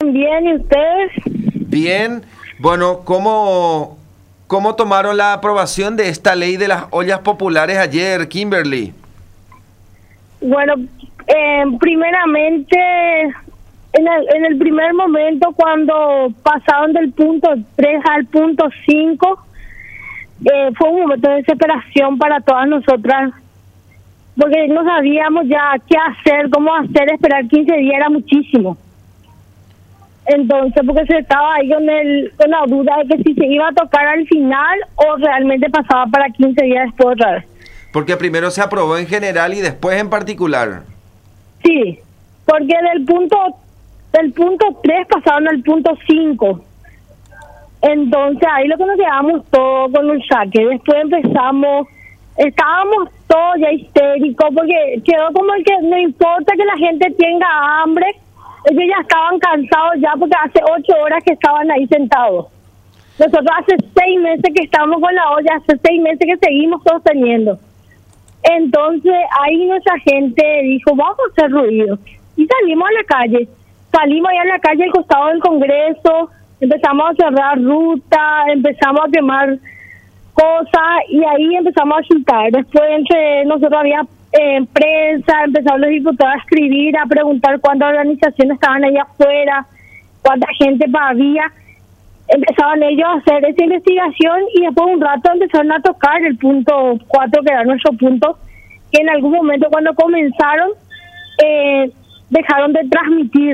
bien, bien. ¿Y ustedes? Bien. Bueno, ¿cómo tomaron la aprobación de esta ley de las ollas populares ayer, Kimberly? Bueno, primeramente, en el primer momento, cuando pasaron del punto 3 al punto 5, fue un momento de desesperación para todas nosotras, porque no sabíamos ya qué hacer, cómo hacer. Esperar 15 días era muchísimo. Entonces, porque se estaba ahí con la duda de que si se iba a tocar al final o realmente pasaba para 15 días después otra vez. Porque primero se aprobó en general y después en particular. Sí, porque del punto 3 pasaron al punto 5. Entonces ahí lo que nos quedamos todos con un saque. Después estábamos todos ya histéricos porque quedó como el que no importa que la gente tenga hambre. Ellos ya estaban cansados ya porque hace 8 horas que estaban ahí sentados. Nosotros hace 6 meses que estamos con la olla, hace 6 meses que seguimos sosteniendo. Entonces ahí nuestra gente dijo, vamos a hacer ruido. Y salimos a la calle. Salimos allá a la calle al costado del Congreso, empezamos a cerrar ruta, empezamos a quemar cosas y ahí empezamos a agitar. Después entre nosotros había prensa, empezaron los diputados a escribir, a preguntar cuántas organizaciones estaban allá afuera, cuánta gente había. Empezaban ellos a hacer esa investigación y después de un rato empezaron a tocar el punto 4, que era nuestro punto, que en algún momento cuando comenzaron dejaron de transmitir,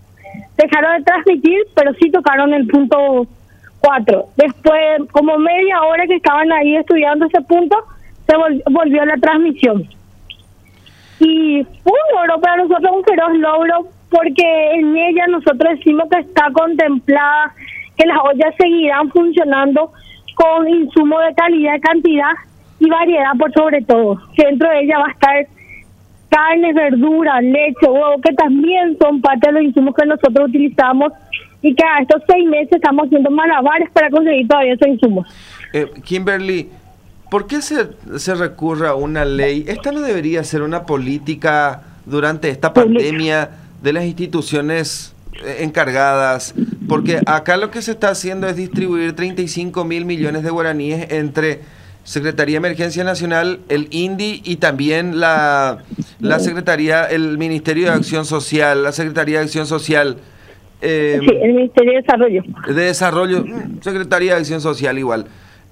pero sí tocaron el punto 4. Después, como media hora que estaban ahí estudiando ese punto, se volvió la transmisión. Y fue un logro para nosotros, un feroz logro, porque en ella nosotros decimos que está contemplada que las ollas seguirán funcionando con insumos de calidad, cantidad y variedad por sobre todo. Que dentro de ella va a estar carne, verdura, leche, huevo, que también son parte de los insumos que nosotros utilizamos y que a estos 6 meses estamos haciendo malabares para conseguir todavía esos insumos. Kimberly, ¿por qué se recurre a una ley? ¿Esta no debería ser una política durante esta pandemia de las instituciones encargadas? Porque acá lo que se está haciendo es distribuir 35.000 millones de guaraníes entre Secretaría de Emergencia Nacional, el INDI y también la Secretaría, el Ministerio de Acción Social, la Secretaría de Acción Social. Sí, el Ministerio de Desarrollo. De Desarrollo, Secretaría de Acción Social igual.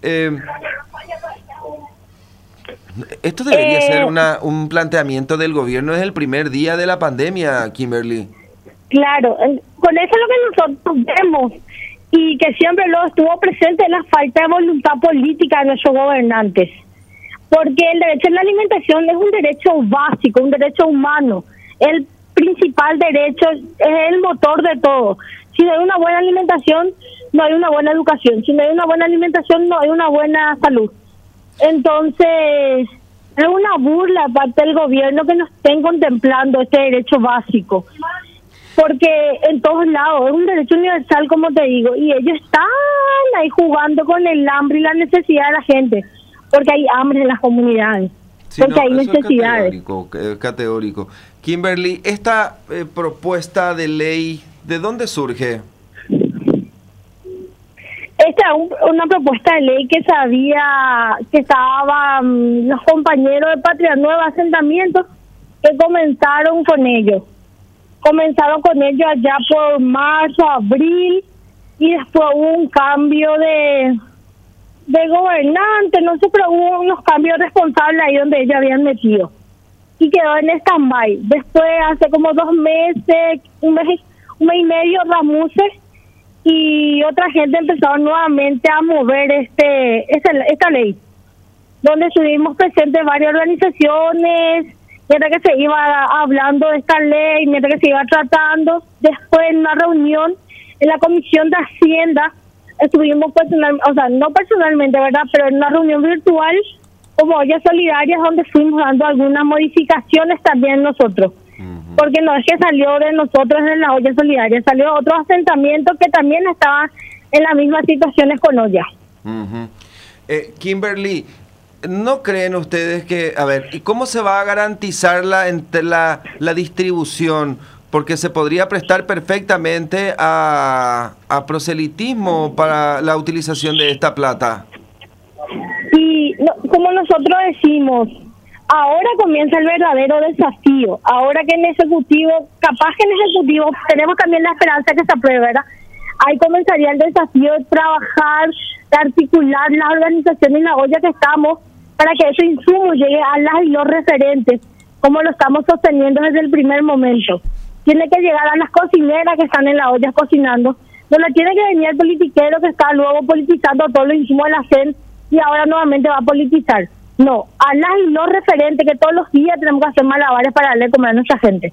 Esto debería ser un planteamiento del gobierno desde el primer día de la pandemia, Kimberly. Claro, con eso es lo que nosotros vemos y que siempre lo estuvo presente la falta de voluntad política de nuestros gobernantes. Porque el derecho a la alimentación es un derecho básico, un derecho humano. El principal derecho es el motor de todo. Si no hay una buena alimentación, no hay una buena educación. Si no hay una buena alimentación, no hay una buena salud. Entonces, es una burla parte del gobierno que no estén contemplando este derecho básico. Porque en todos lados es un derecho universal, como te digo, y ellos están ahí jugando con el hambre y la necesidad de la gente, porque hay hambre en las comunidades, sí, porque hay necesidades. Es categórico. Kimberly, esta propuesta de ley, ¿de dónde surge? Esta es una propuesta de ley que estaban los compañeros de Patria Nueva Asentamientos que comenzaron con ellos. Comenzaron con ellos allá por marzo, abril, y después hubo un cambio de gobernante, no sé, pero hubo unos cambios responsables ahí donde ellos habían metido. Y quedó en stand-by. Después, hace como 2 meses, un mes y medio, Ramuses y otra gente empezaron nuevamente a mover esta ley, donde estuvimos presentes varias organizaciones, mientras que se iba hablando de esta ley, mientras que se iba tratando. Después, en una reunión en la Comisión de Hacienda, estuvimos no personalmente, ¿verdad?, pero en una reunión virtual como ollas solidarias, donde fuimos dando algunas modificaciones también nosotros. Porque no es que salió de nosotros en la olla solidaria, salió de otros asentamientos que también estaban en las mismas situaciones con ollas. Kimberly, ¿no creen ustedes que, a ver, ¿y cómo se va a garantizar la distribución? porque se podría prestar perfectamente a proselitismo para la utilización de esta plata. Y como nosotros decimos, ahora comienza el verdadero desafío. Ahora que en Ejecutivo, capaz que en Ejecutivo tenemos también la esperanza que se apruebe, ¿verdad? Ahí comenzaría el desafío de trabajar, de articular las organizaciones y la olla que estamos para que ese insumo llegue a las y los referentes, como lo estamos sosteniendo desde el primer momento. Tiene que llegar a las cocineras que están en la olla cocinando, donde tiene que venir el politiquero que está luego politizando todos los insumos de la CEN y ahora nuevamente va a politizar. No, a las y los referentes que todos los días tenemos que hacer malabares para darle de comer a nuestra gente.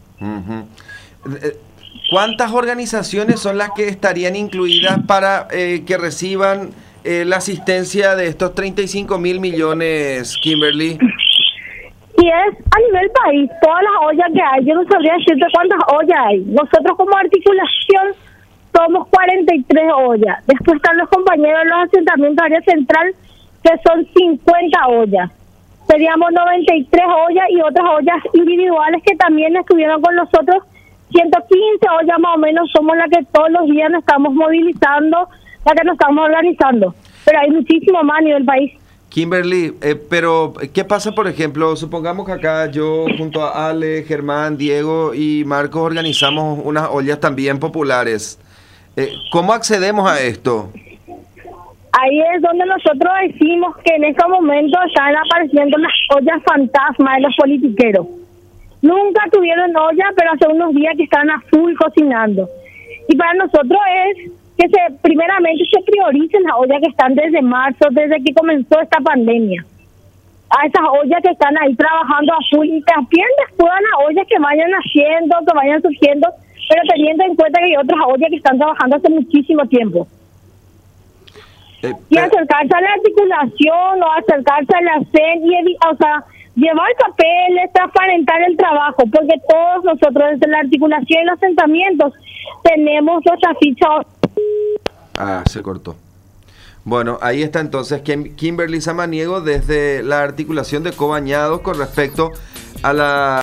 ¿Cuántas organizaciones son las que estarían incluidas para que reciban la asistencia de estos 35.000 millones, Kimberly? Y es a nivel país, todas las ollas que hay. Yo no sabría decirte cuántas ollas hay. Nosotros como articulación somos 43 ollas. Después están los compañeros de los asentamientos de área central, que son 50 ollas. Seríamos 93 ollas y otras ollas individuales que también estuvieron con nosotros. 115 ollas más o menos somos las que todos los días nos estamos movilizando, las que nos estamos organizando. Pero hay muchísimo más a nivel país. Kimberly, pero ¿qué pasa, por ejemplo? Supongamos que acá yo junto a Ale, Germán, Diego y Marcos organizamos unas ollas también populares. ¿Cómo accedemos a esto? Ahí es donde nosotros decimos que en estos momentos están apareciendo las ollas fantasmas de los politiqueros. Nunca tuvieron olla, pero hace unos días que están a full cocinando. Y para nosotros es que primeramente se prioricen las ollas que están desde marzo, desde que comenzó esta pandemia. A esas ollas que están ahí trabajando a full y también todas las ollas que vayan haciendo, que vayan surgiendo, pero teniendo en cuenta que hay otras ollas que están trabajando hace muchísimo tiempo. Y acercarse a la articulación o acercarse a la CEN y llevar papeles, transparentar el trabajo, porque todos nosotros desde la articulación y los asentamientos tenemos nuestra ficha. Se cortó. Bueno, ahí está entonces Kimberly Samaniego desde la articulación de Cobañados con respecto a la